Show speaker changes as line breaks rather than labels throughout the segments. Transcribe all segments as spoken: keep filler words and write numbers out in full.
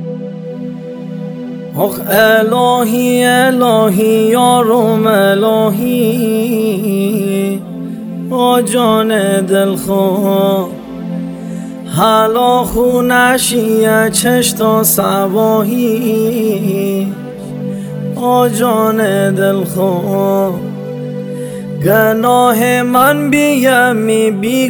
آخ الهی الهی یارم الهی، آ جان دلخواه حالا خونشیه چش تا سواهی، آ جان دلخواه گناه من بیمی بی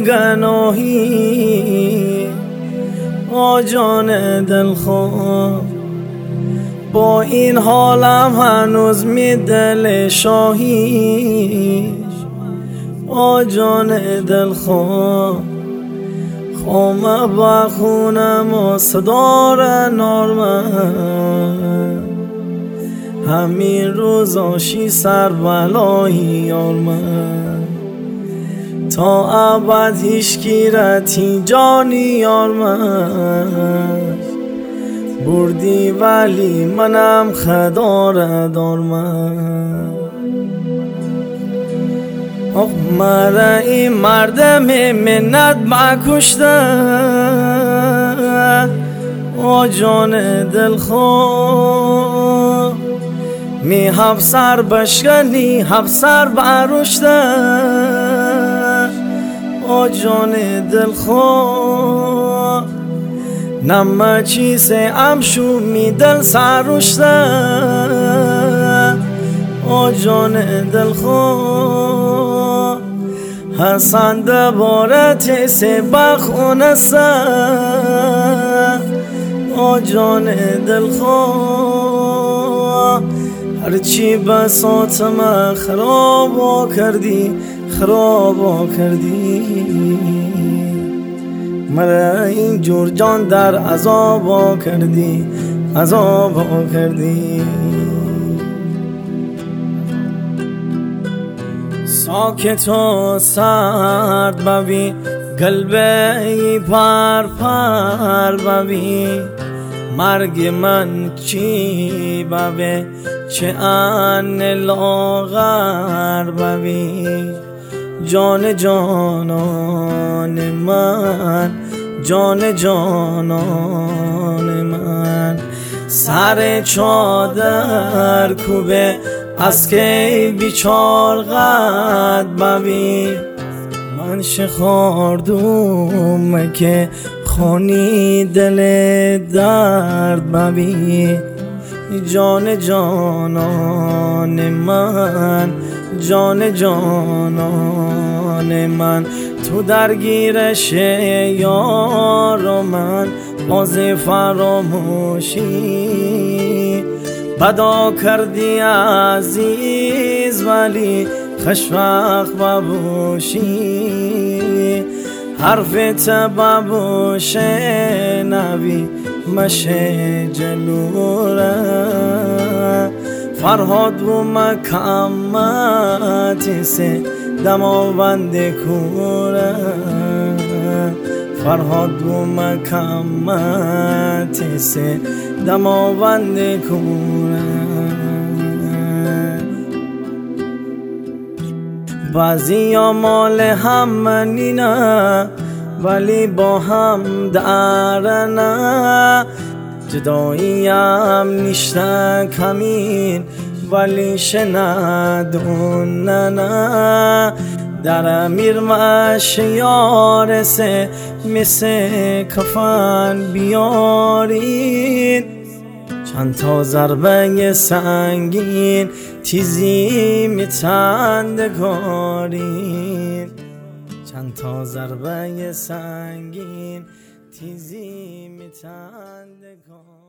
گناهی، آ جان دلخواه با این حالم هنوز می دل شاهی، آ جان دلخواه خامه بخونم و صدار نارمن، همین روزاشی سر بلایی یارمن، تا ابد هیچ گیرتی جانی یارمن، بردی ولی منم خدار دارمن. آخ مرا این مردم منت مکشته، آ جان دلخواه می هفسر بشکنی هفسر برشته، آ جان دلخواه نمه چیزه امشو می دل سرشته، آ جان دلخواه حسن دبارت سه بخونسته، آ جان دلخواه هرچی بساتم خرابا کردی خرابا کردی، مرا این جور جان در عذابا کردی عذابا کردی. ساکت و سرد ببی قلبی پر پر ببی، مرگ من چی ببی چه ان لاغر ببی، جان جانان من جان جانان من، سر چادر کوبه از که بیچار قد ببی، من شخاردوم که خونی دل درد ببی، جان جانان من جان جانان من، تو درگیرش یار و من باز فراموشی، بدا کردی عزیز ولی خشوق ببوشی، حرف تبابوش نبی مشه جلوره، فرهاد و مکمت سه دماوند کوره، فرهاد و مکمت سه دماوند کوره، بعضی ها مال هم نینا ولی با هم درنه، جداییم نیشته کمین ولی شندون نه، در امیر مش یارسه مثل کفن بیارین، چند تا ضربه سنگین تیزی میتندگارین، چند تا ضربه سنگین تیزی میتندگارین.